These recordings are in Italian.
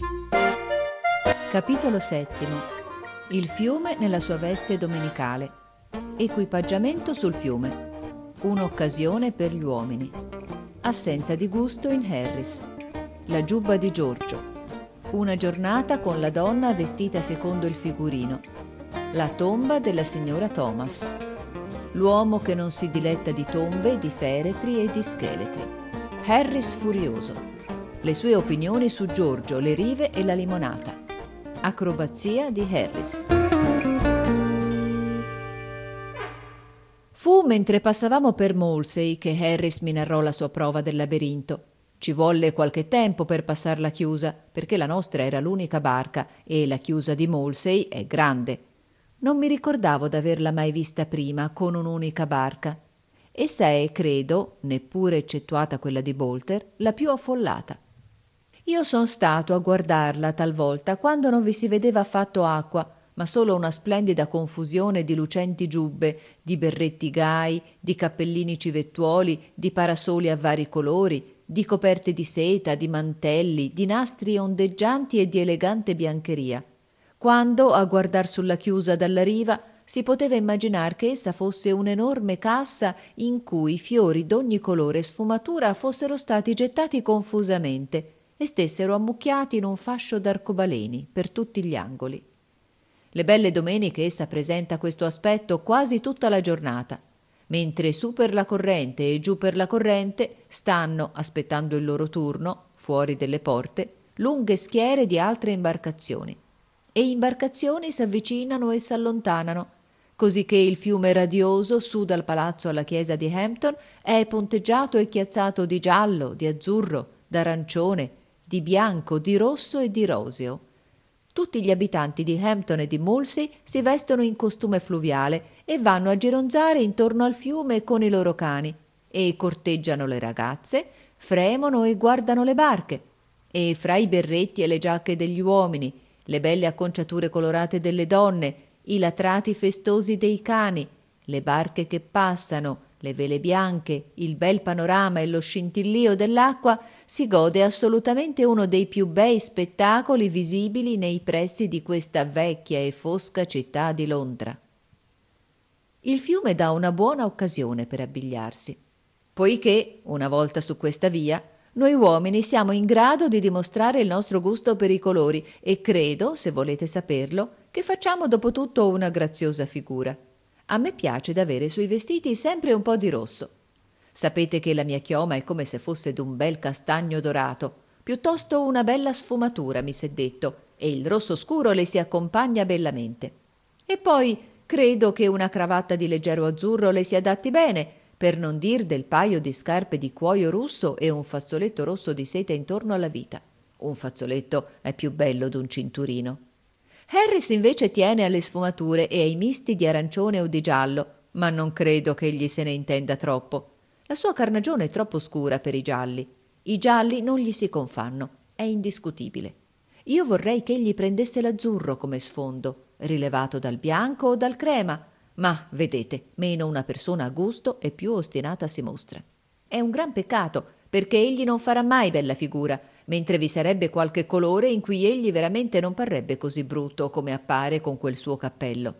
Capitolo settimo. Il fiume nella sua veste domenicale. Equipaggiamento sul fiume. Un'occasione per gli uomini. Assenza di gusto in Harris. La giubba di Giorgio. Una giornata con la donna vestita secondo il figurino. La tomba della signora Thomas. L'uomo che non si diletta di tombe, di feretri e di scheletri. Harris furioso. Le sue opinioni su Giorgio, le rive e la limonata. Acrobazia di Harris. Fu mentre passavamo per Molsey che Harris mi narrò la sua prova del labirinto. Ci volle qualche tempo per passarla chiusa, perché la nostra era l'unica barca e la chiusa di Molsey è grande. Non mi ricordavo d'averla mai vista prima con un'unica barca. Essa è, credo, neppure eccettuata quella di Bolter, la più affollata. Io son stato a guardarla talvolta quando non vi si vedeva affatto acqua, ma solo una splendida confusione di lucenti giubbe, di berretti gai, di cappellini civettuoli, di parasoli a vari colori, di coperte di seta, di mantelli, di nastri ondeggianti e di elegante biancheria. Quando, a guardar sulla chiusa dalla riva, si poteva immaginar che essa fosse un'enorme cassa in cui fiori d'ogni colore e sfumatura fossero stati gettati confusamente e stessero ammucchiati in un fascio d'arcobaleni per tutti gli angoli. Le belle domeniche essa presenta questo aspetto quasi tutta la giornata, mentre su per la corrente e giù per la corrente stanno, aspettando il loro turno, fuori delle porte, lunghe schiere di altre imbarcazioni. E imbarcazioni s'avvicinano e s'allontanano, così che il fiume radioso su dal palazzo alla chiesa di Hampton è ponteggiato e chiazzato di giallo, di azzurro, d'arancione, di bianco, di rosso e di roseo. Tutti gli abitanti di Hampton e di Molsey si vestono in costume fluviale e vanno a gironzare intorno al fiume con i loro cani e corteggiano le ragazze, fremono e guardano le barche e fra i berretti e le giacche degli uomini, le belle acconciature colorate delle donne, i latrati festosi dei cani, le barche che passano, le vele bianche, il bel panorama e lo scintillio dell'acqua, si gode assolutamente uno dei più bei spettacoli visibili nei pressi di questa vecchia e fosca città di Londra. Il fiume dà una buona occasione per abbigliarsi, poiché, una volta su questa via, noi uomini siamo in grado di dimostrare il nostro gusto per i colori e credo, se volete saperlo, che facciamo dopo tutto una graziosa figura. A me piace d'avere sui vestiti sempre un po' di rosso. Sapete che la mia chioma è come se fosse d'un bel castagno dorato, piuttosto una bella sfumatura, mi s'è detto, e il rosso scuro le si accompagna bellamente. E poi credo che una cravatta di leggero azzurro le si adatti bene, per non dir del paio di scarpe di cuoio russo e un fazzoletto rosso di seta intorno alla vita. Un fazzoletto è più bello d'un cinturino. Harris invece tiene alle sfumature e ai misti di arancione o di giallo, ma non credo che egli se ne intenda troppo. La sua carnagione è troppo scura per i gialli. I gialli non gli si confanno, è indiscutibile. Io vorrei che egli prendesse l'azzurro come sfondo, rilevato dal bianco o dal crema, ma, vedete, meno una persona a gusto e più ostinata si mostra. È un gran peccato, perché egli non farà mai bella figura, mentre vi sarebbe qualche colore in cui egli veramente non parrebbe così brutto come appare con quel suo cappello.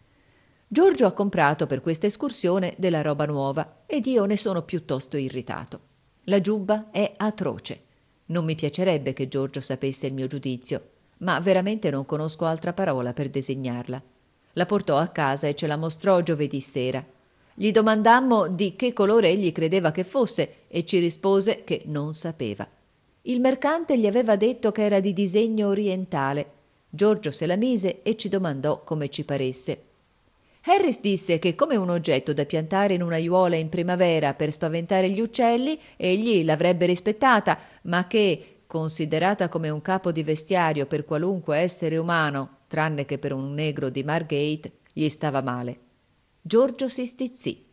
Giorgio ha comprato per questa escursione della roba nuova ed io ne sono piuttosto irritato. La giubba è atroce. Non mi piacerebbe che Giorgio sapesse il mio giudizio, ma veramente non conosco altra parola per designarla. La portò a casa e ce la mostrò giovedì sera. Gli domandammo di che colore egli credeva che fosse e ci rispose che non sapeva. Il mercante gli aveva detto che era di disegno orientale. Giorgio se la mise e ci domandò come ci paresse. Harris disse che come un oggetto da piantare in una aiuola in primavera per spaventare gli uccelli, egli l'avrebbe rispettata, ma che, considerata come un capo di vestiario per qualunque essere umano, tranne che per un negro di Margate, gli stava male. Giorgio si stizzì.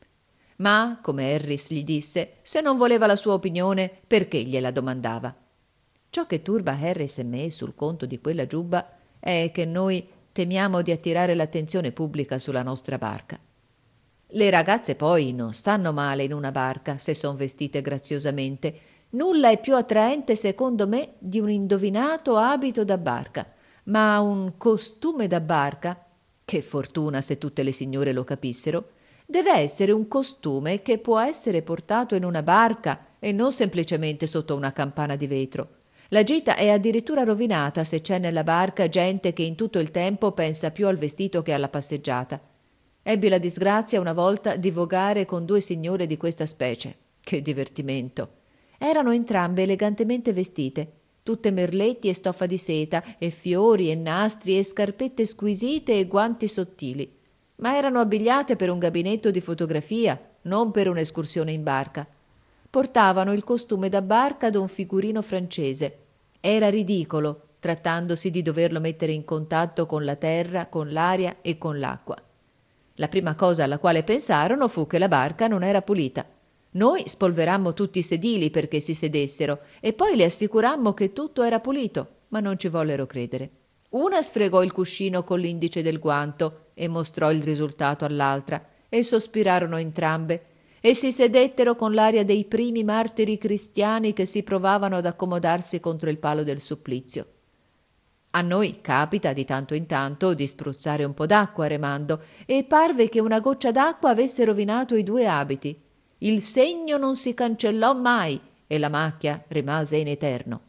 Ma, come Harris gli disse, se non voleva la sua opinione, perché gliela domandava? Ciò che turba Harris e me sul conto di quella giubba è che noi temiamo di attirare l'attenzione pubblica sulla nostra barca. Le ragazze poi non stanno male in una barca se son vestite graziosamente, Nulla è più attraente, secondo me, di un indovinato abito da barca, ma un costume da barca, che fortuna se tutte le signore lo capissero, deve essere un costume che può essere portato in una barca e non semplicemente sotto una campana di vetro. La gita è addirittura rovinata se c'è nella barca gente che in tutto il tempo pensa più al vestito che alla passeggiata. Ebbi la disgrazia una volta di vogare con 2 signore di questa specie. Che divertimento! Erano entrambe elegantemente vestite, tutte merletti e stoffa di seta, e fiori e nastri e scarpette squisite e guanti sottili. Ma erano abbigliate per un gabinetto di fotografia, non per un'escursione in barca. Portavano il costume da barca d'un figurino francese. Era ridicolo, trattandosi di doverlo mettere in contatto con la terra, con l'aria e con l'acqua. La prima cosa alla quale pensarono fu che la barca non era pulita. Noi spolverammo tutti i sedili perché si sedessero e poi le assicurammo che tutto era pulito, ma non ci vollero credere. Una sfregò il cuscino con l'indice del guanto e mostrò il risultato all'altra, e sospirarono entrambe e si sedettero con l'aria dei primi martiri cristiani che si provavano ad accomodarsi contro il palo del supplizio. A noi capita di tanto in tanto di spruzzare un po' d'acqua remando, e parve che una goccia d'acqua avesse rovinato i 2 abiti. Il segno non si cancellò mai e la macchia rimase in eterno.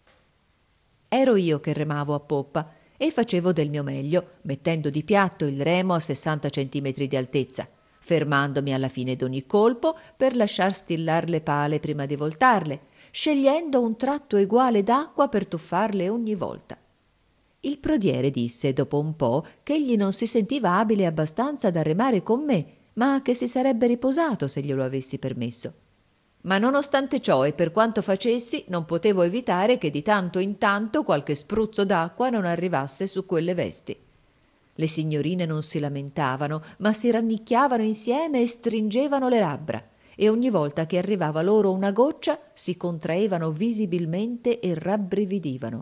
Ero io che remavo a poppa e facevo del mio meglio, mettendo di piatto il remo a 60 centimetri di altezza, fermandomi alla fine d'ogni colpo per lasciar stillar le pale prima di voltarle, scegliendo un tratto eguale d'acqua per tuffarle ogni volta. Il prodiere disse dopo un po' che egli non si sentiva abile abbastanza da remare con me, ma che si sarebbe riposato se glielo avessi permesso. Ma nonostante ciò e per quanto facessi, non potevo evitare che di tanto in tanto qualche spruzzo d'acqua non arrivasse su quelle vesti. Le signorine non si lamentavano, ma si rannicchiavano insieme e stringevano le labbra, e ogni volta che arrivava loro una goccia si contraevano visibilmente e rabbrividivano.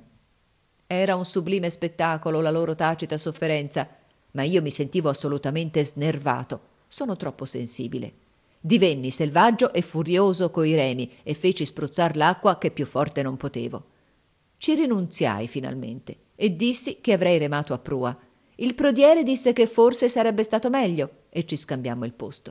Era un sublime spettacolo la loro tacita sofferenza, ma io mi sentivo assolutamente snervato. Sono troppo sensibile. Divenni selvaggio e furioso coi remi e feci spruzzar l'acqua che più forte non potevo. Ci rinunziai finalmente e dissi che avrei remato a prua. Il prodiere disse che forse sarebbe stato meglio e ci scambiammo il posto.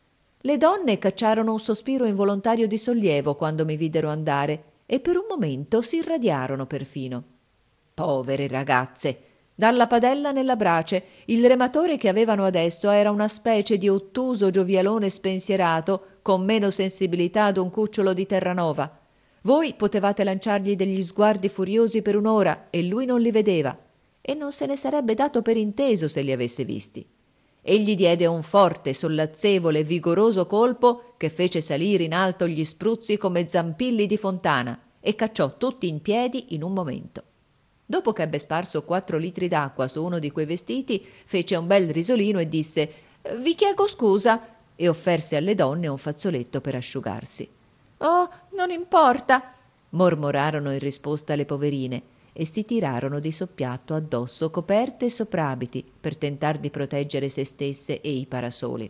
Le donne cacciarono un sospiro involontario di sollievo quando mi videro andare e per un momento si irradiarono perfino. Povere ragazze! Dalla padella nella brace, il rematore che avevano adesso era una specie di ottuso giovialone spensierato con meno sensibilità d'un cucciolo di Terranova. Voi potevate lanciargli degli sguardi furiosi per un'ora e lui non li vedeva, e non se ne sarebbe dato per inteso se li avesse visti. Egli diede un forte, sollazzevole, vigoroso colpo che fece salire in alto gli spruzzi come zampilli di fontana e cacciò tutti in piedi in un momento. Dopo che ebbe sparso 4 litri d'acqua su uno di quei vestiti, fece un bel risolino e disse «Vi chiedo scusa» e offerse alle donne un fazzoletto per asciugarsi. «Oh, non importa», mormorarono in risposta le poverine e si tirarono di soppiatto addosso coperte e soprabiti per tentar di proteggere se stesse e i parasoli.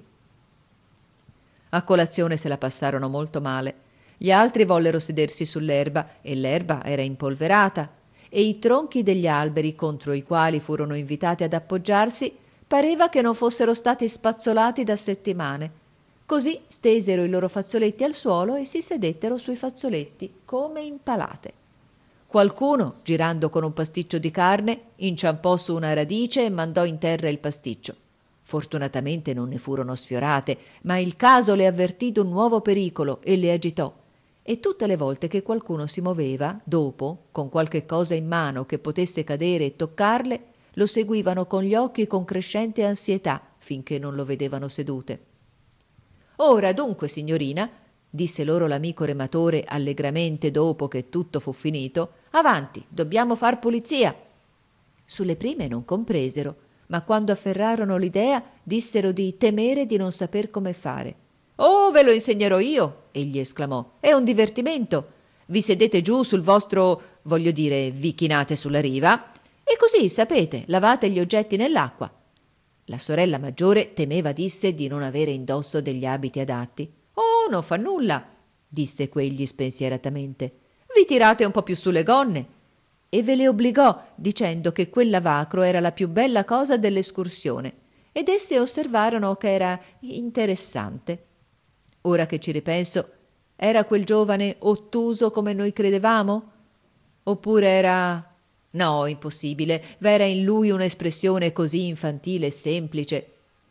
A colazione se la passarono molto male. Gli altri vollero sedersi sull'erba e l'erba era impolverata, e i tronchi degli alberi contro i quali furono invitati ad appoggiarsi pareva che non fossero stati spazzolati da settimane. Così stesero i loro fazzoletti al suolo e si sedettero sui fazzoletti come impalate. Qualcuno, girando con un pasticcio di carne, inciampò su una radice e mandò in terra il pasticcio. Fortunatamente non ne furono sfiorate, ma il caso le avvertì d'un nuovo pericolo e le agitò. E tutte le volte che qualcuno si moveva, dopo, con qualche cosa in mano che potesse cadere e toccarle, lo seguivano con gli occhi con crescente ansietà finché non lo vedevano sedute. «Ora dunque, signorina», disse loro l'amico rematore allegramente dopo che tutto fu finito, «avanti, dobbiamo far pulizia». Sulle prime non compresero, ma quando afferrarono l'idea dissero di temere di non saper come fare. «Oh, ve lo insegnerò io!» egli esclamò. «È un divertimento. Vi sedete giù sul vostro, voglio dire, vi chinate sulla riva, e così, sapete, lavate gli oggetti nell'acqua». La sorella maggiore temeva, disse, di non avere indosso degli abiti adatti. «Oh, non fa nulla», disse quegli spensieratamente. Vi tirate un po' più sulle gonne. E ve le obbligò dicendo che quel lavacro era la più bella cosa dell'escursione, ed esse osservarono che era interessante. Ora che ci ripenso, era quel giovane ottuso come noi credevamo? Oppure era... No, impossibile, v'era in lui un'espressione così infantile e semplice.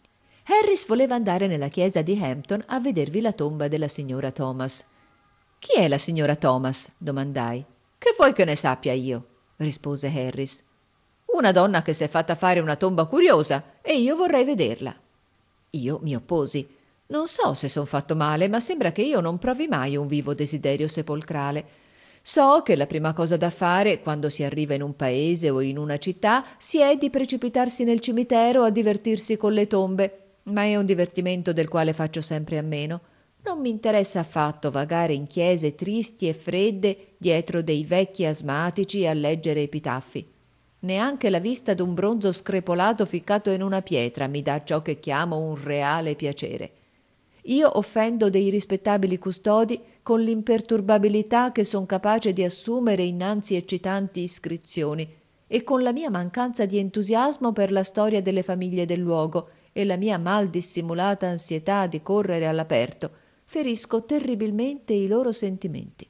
Harris voleva andare nella chiesa di Hampton a vedervi la tomba della signora Thomas. «Chi è la signora Thomas?» domandai. «Che vuoi che ne sappia io?» rispose Harris. «Una donna che s'è fatta fare una tomba curiosa e io vorrei vederla». Io mi opposi. Non so se son fatto male, ma sembra che io non provi mai un vivo desiderio sepolcrale. So che la prima cosa da fare, quando si arriva in un paese o in una città, si è di precipitarsi nel cimitero a divertirsi con le tombe, ma è un divertimento del quale faccio sempre a meno. Non mi interessa affatto vagare in chiese tristi e fredde dietro dei vecchi asmatici a leggere epitaffi. Neanche la vista d'un bronzo screpolato ficcato in una pietra mi dà ciò che chiamo un reale piacere. Io offendo dei rispettabili custodi con l'imperturbabilità che son capace di assumere innanzi eccitanti iscrizioni e con la mia mancanza di entusiasmo per la storia delle famiglie del luogo e la mia mal dissimulata ansietà di correre all'aperto ferisco terribilmente i loro sentimenti.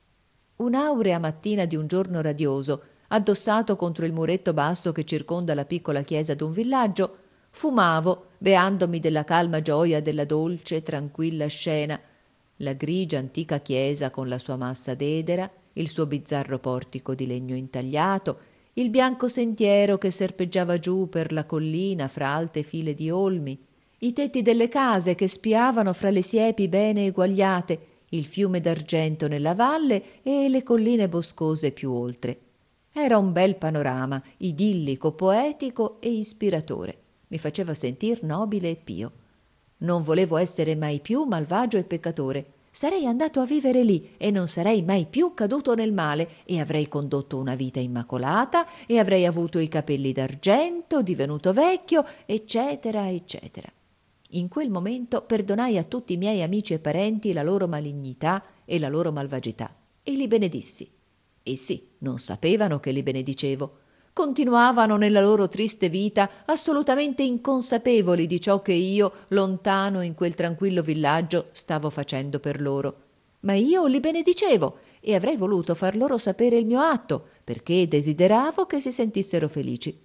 Un'aurea mattina di un giorno radioso, addossato contro il muretto basso che circonda la piccola chiesa d'un villaggio, fumavo, beandomi della calma gioia della dolce, tranquilla scena, la grigia antica chiesa con la sua massa d'edera, il suo bizzarro portico di legno intagliato, il bianco sentiero che serpeggiava giù per la collina fra alte file di olmi, i tetti delle case che spiavano fra le siepi bene eguagliate, il fiume d'argento nella valle e le colline boscose più oltre. Era un bel panorama, idillico, poetico e ispiratore. Mi faceva sentir nobile e pio. Non volevo essere mai più malvagio e peccatore. Sarei andato a vivere lì e non sarei mai più caduto nel male e avrei condotto una vita immacolata e avrei avuto i capelli d'argento, divenuto vecchio, eccetera, eccetera. In quel momento perdonai a tutti i miei amici e parenti la loro malignità e la loro malvagità e li benedissi. Essi non sapevano che li benedicevo. Continuavano nella loro triste vita assolutamente inconsapevoli di ciò che io, lontano in quel tranquillo villaggio, stavo facendo per loro. Ma io li benedicevo e avrei voluto far loro sapere il mio atto, perché desideravo che si sentissero felici.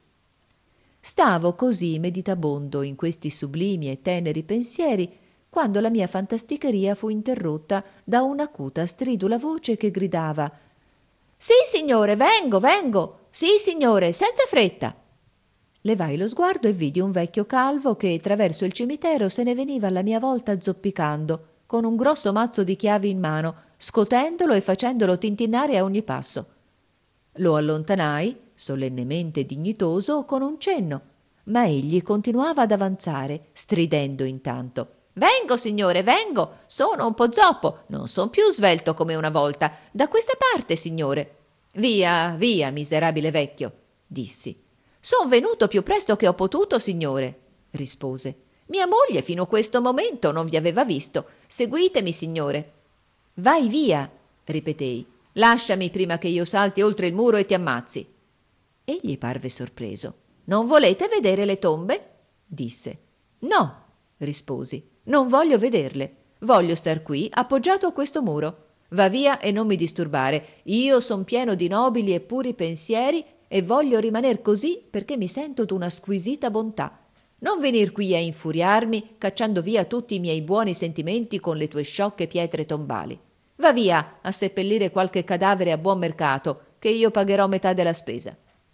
Stavo così meditabondo in questi sublimi e teneri pensieri quando la mia fantasticheria fu interrotta da un'acuta stridula voce che gridava: «Sì, signore, vengo, vengo! Sì, signore, senza fretta!» Levai lo sguardo e vidi un vecchio calvo che traverso il cimitero se ne veniva alla mia volta zoppicando, con un grosso mazzo di chiavi in mano, scotendolo e facendolo tintinnare a ogni passo. Lo allontanai, solennemente dignitoso, con un cenno, ma egli continuava ad avanzare, stridendo intanto. «Vengo, signore, vengo! Sono un po' zoppo, non son più svelto come una volta. Da questa parte, signore!» «Via, via, miserabile vecchio!» dissi. «Son venuto più presto che ho potuto, signore!» rispose. «Mia moglie fino a questo momento non vi aveva visto. Seguitemi, signore!» «Vai via!» ripetei. «Lasciami prima che io salti oltre il muro e ti ammazzi!» Egli parve sorpreso. «Non volete vedere le tombe?» disse. «No!» risposi. «Non voglio vederle. Voglio star qui appoggiato a questo muro. Va via e non mi disturbare. Io son pieno di nobili e puri pensieri e voglio rimaner così perché mi sento d'una squisita bontà. Non venir qui a infuriarmi cacciando via tutti i miei buoni sentimenti con le tue sciocche pietre tombali. Va via a seppellire qualche cadavere a buon mercato, che io pagherò metà della spesa.»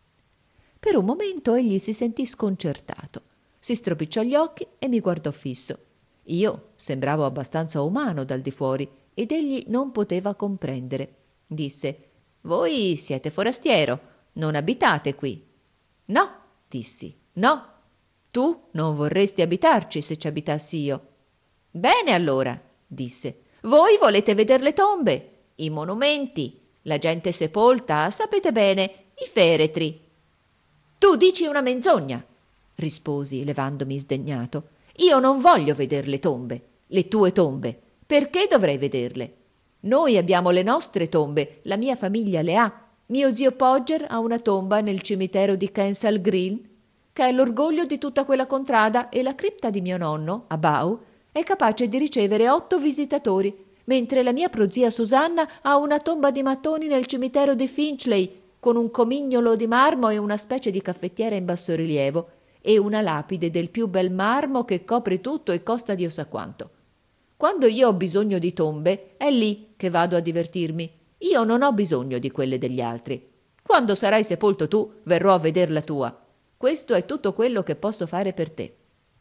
Per un momento egli si sentì sconcertato. Si stropicciò gli occhi e mi guardò fisso. Io sembravo abbastanza umano dal di fuori ed egli non poteva comprendere. Disse: «Voi siete forastiero, non abitate qui.» «No», dissi, «no. Tu non vorresti abitarci se ci abitassi io.» «Bene allora», disse, «voi volete veder le tombe, i monumenti, la gente sepolta, sapete bene, i feretri.» «Tu dici una menzogna», risposi levandomi sdegnato. «Io non voglio veder le tombe, le tue tombe. Perché dovrei vederle?» Noi abbiamo le nostre tombe, la mia famiglia le ha. Mio zio Podger ha una tomba nel cimitero di Kensal Green, che è l'orgoglio di tutta quella contrada, e la cripta di mio nonno, a Bow, è capace di ricevere 8 visitatori, mentre la mia prozia Susanna ha una tomba di mattoni nel cimitero di Finchley, con un comignolo di marmo e una specie di caffettiera in bassorilievo, e una lapide del più bel marmo che copre tutto e costa Dio sa quanto. Quando io ho bisogno di tombe, è lì che vado a divertirmi. Io non ho bisogno di quelle degli altri. Quando sarai sepolto tu, verrò a veder la tua. Questo è tutto quello che posso fare per te.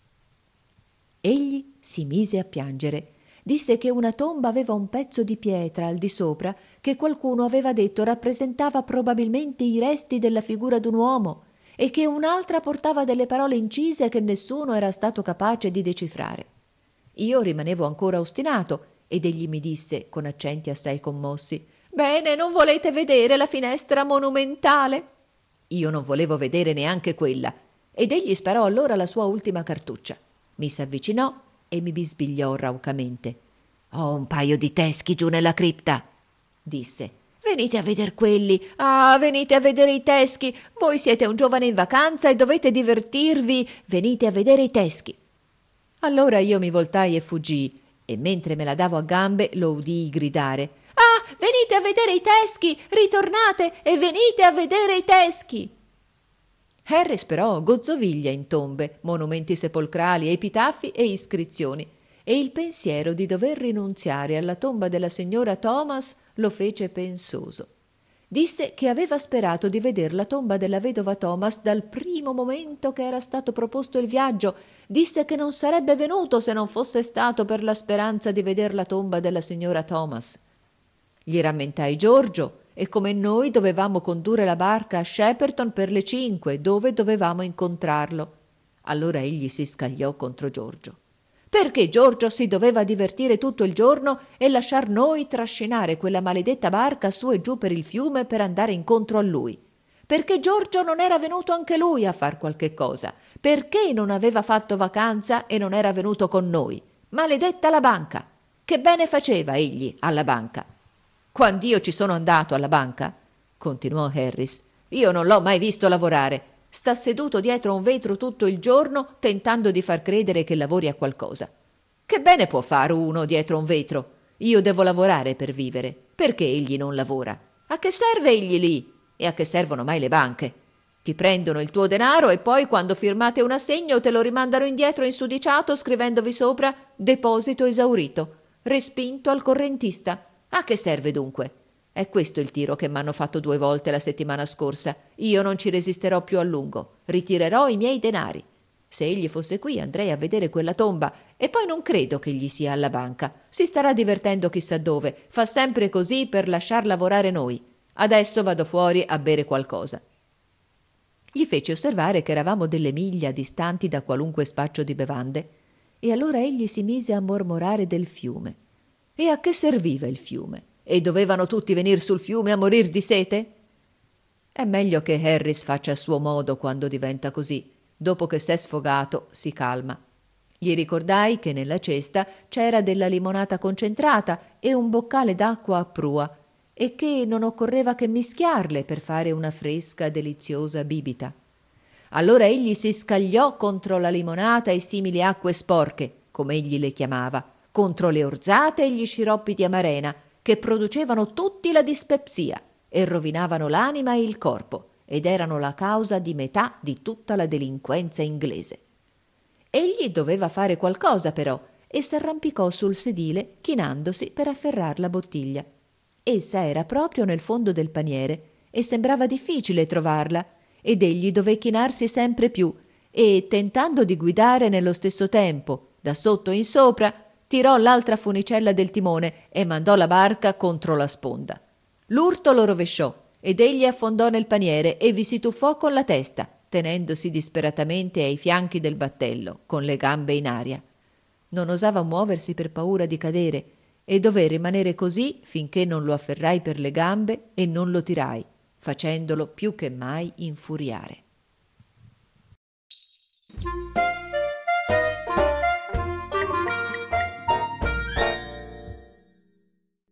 Egli si mise a piangere. Disse che una tomba aveva un pezzo di pietra al di sopra che qualcuno aveva detto rappresentava probabilmente i resti della figura d'un uomo e che un'altra portava delle parole incise che nessuno era stato capace di decifrare. Io rimanevo ancora ostinato ed egli mi disse con accenti assai commossi: «Bene, non volete vedere la finestra monumentale?» Io non volevo vedere neanche quella ed egli sparò allora la sua ultima cartuccia. Mi s'avvicinò e mi bisbigliò raucamente. «Ho un paio di teschi giù nella cripta», disse. «Venite a veder quelli. Ah, venite a vedere i teschi. Voi siete un giovane in vacanza e dovete divertirvi. Venite a vedere i teschi». Allora io mi voltai e fuggii, e mentre me la davo a gambe lo udii gridare: «Ah, venite a vedere i teschi! Ritornate e venite a vedere i teschi!» Harris però gozzoviglia in tombe, monumenti sepolcrali, epitaffi e iscrizioni, e il pensiero di dover rinunziare alla tomba della signora Thomas lo fece pensoso. Disse che aveva sperato di veder la tomba della vedova Thomas dal primo momento che era stato proposto il viaggio. Disse che non sarebbe venuto se non fosse stato per la speranza di veder la tomba della signora Thomas. Gli rammentai Giorgio e come noi dovevamo condurre la barca a Shepperton per le 5, dove dovevamo incontrarlo. Allora egli si scagliò contro Giorgio. Perché Giorgio si doveva divertire tutto il giorno e lasciar noi trascinare quella maledetta barca su e giù per il fiume per andare incontro a lui? Perché Giorgio non era venuto anche lui a far qualche cosa? Perché non aveva fatto vacanza e non era venuto con noi? Maledetta la banca! Che bene faceva egli alla banca? Quand'io ci sono andato alla banca, continuò Harris, io non l'ho mai visto lavorare. Sta seduto dietro un vetro tutto il giorno tentando di far credere che lavori a qualcosa. Che bene può fare uno dietro un vetro? Io devo lavorare per vivere. Perché egli non lavora? A che serve egli lì? E a che servono mai le banche? Ti prendono il tuo denaro e poi quando firmate un assegno te lo rimandano indietro insudiciato scrivendovi sopra «deposito esaurito», respinto al correntista. A che serve dunque? È questo il tiro che m'hanno fatto 2 volte la settimana scorsa. Io non ci resisterò più a lungo. Ritirerò i miei denari. Se egli fosse qui andrei a vedere quella tomba e poi non credo che gli sia alla banca. Si starà divertendo chissà dove. Fa sempre così per lasciar lavorare noi. Adesso vado fuori a bere qualcosa. Gli fece osservare che eravamo delle miglia distanti da qualunque spaccio di bevande e allora egli si mise a mormorare del fiume. E a che serviva il fiume? E dovevano tutti venir sul fiume a morir di sete? È meglio che Harris faccia a suo modo quando diventa così. Dopo che s'è sfogato, si calma. Gli ricordai che nella cesta c'era della limonata concentrata e un boccale d'acqua a prua e che non occorreva che mischiarle per fare una fresca, deliziosa bibita. Allora egli si scagliò contro la limonata e simili acque sporche, come egli le chiamava, contro le orzate e gli sciroppi di amarena, che producevano tutti la dispepsia e rovinavano l'anima e il corpo, ed erano la causa di metà di tutta la delinquenza inglese. Egli doveva fare qualcosa però, e s'arrampicò sul sedile chinandosi per afferrar la bottiglia. Essa era proprio nel fondo del paniere e sembrava difficile trovarla, ed egli dové chinarsi sempre più e, tentando di guidare nello stesso tempo, da sotto in sopra, tirò l'altra funicella del timone e mandò la barca contro la sponda. L'urto lo rovesciò ed egli affondò nel paniere e vi si tuffò con la testa, tenendosi disperatamente ai fianchi del battello, con le gambe in aria. Non osava muoversi per paura di cadere e dové rimanere così finché non lo afferrai per le gambe e non lo tirai, facendolo più che mai infuriare.